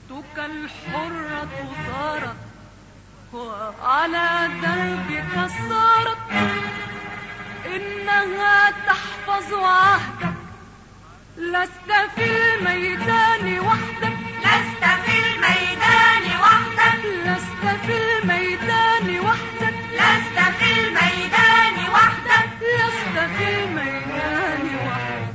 أختك الحرة صارت وعلى دربك صارت، إنها تحفظ عهدك. لست في الميدان وحدك، لست في الميدان وحدك، لست في الميدان وحدك، لست في الميدان وحدك، لست في الميدان وحدك.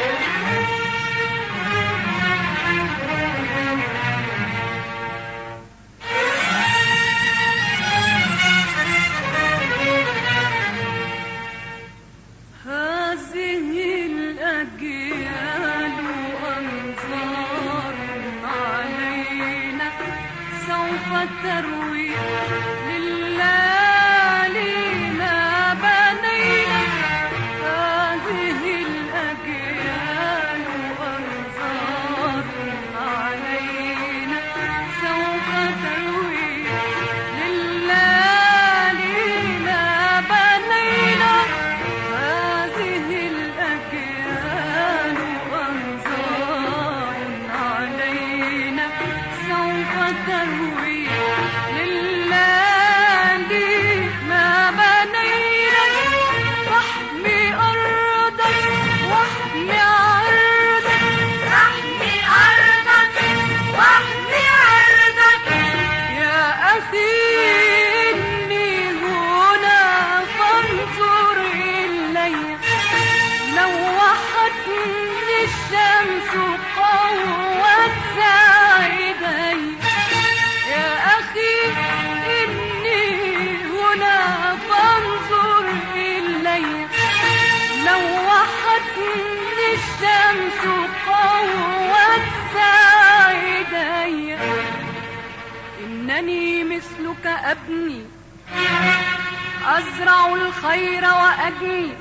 هذه الأجيال أنظار علينا سوف تروي لليالي ما بنينا. هذه الأجيال أنظار علينا سوف تروي لليالي ما بنينا. هذه الأجيال أنظار علينا سوف تروي لليالي ما بنينا. واحمي أرضك واحمي عرضك، احمي أرضك واحمي عرضك، يا أخي إني هنا فانظر إلي. لوحتني الشمس قوت ساعدي، يا أخي إني هنا فانظر إلي. لوحتني الشمس قوت ساعدي، إنني مثلك أبني أزرع الخير وأجني،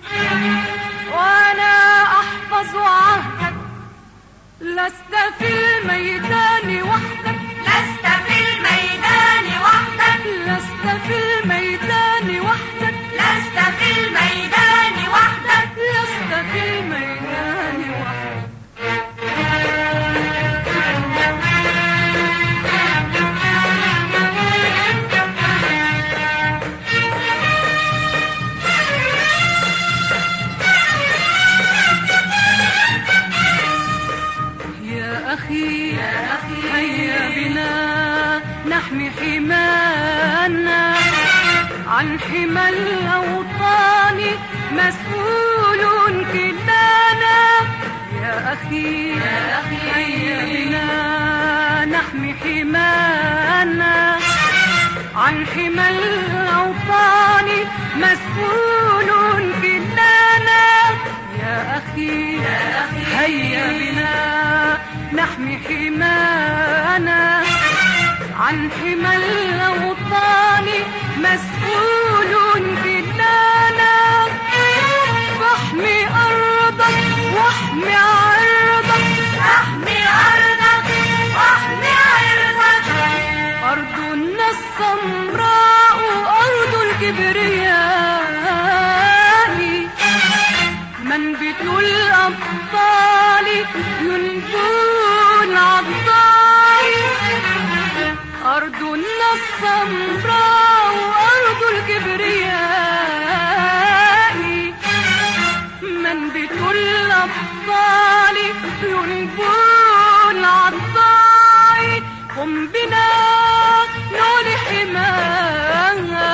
وأنا أحفظ عهدك. لست في الميدان وحدك، لست في الميدان وحدك، لست في الميدان وحدك، لست في الميدان وحدك، لست في الميدان وحدك. يا أخي هيا بنا نحمي حمانا، عن حمى الأوطان مسؤول كلانا. يا أخي هيا بنا نحمي حمانا، عن حمى الأوطان مسؤول كلانا. يا أخي هيا بنا نحمي حمانا، عن حمى الأوطان مسؤول كلانا. فاحمي أرضك واحمي عرضك، احمي أرضك واحمي عرضك، أرضنا السمراء أرض الكبرياء، منبت الأبطال ينبون عطاء. أرضنا السمراء أرض الكبرياء، منبت الأبطال ينبون عطاء. قم بنا نولي حماها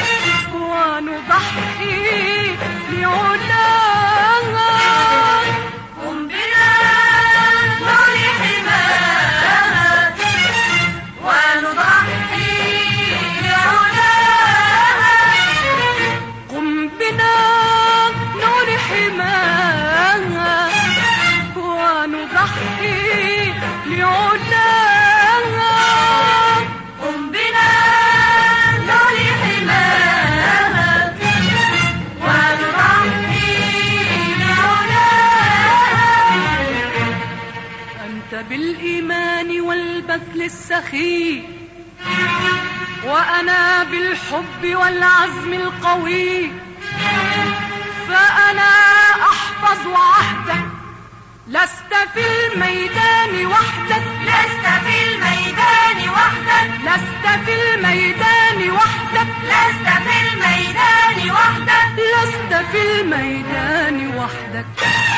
ونضحي لعلاها. قم بنا نولي حماها ونضحي لعلاها. قم بنا نولي حماها ونضحي لعلاها. قم بنا نولي حماها ونضحي لعلاها. أنت بالإيمان والبذل السخي، وأنا بالحب والعزم القوي. فأنا أحفظ عهدك، لست في الميدان وحدك، لست في لست في الميدان وحدك لست في الميدان وحدك لست في الميدان وحدك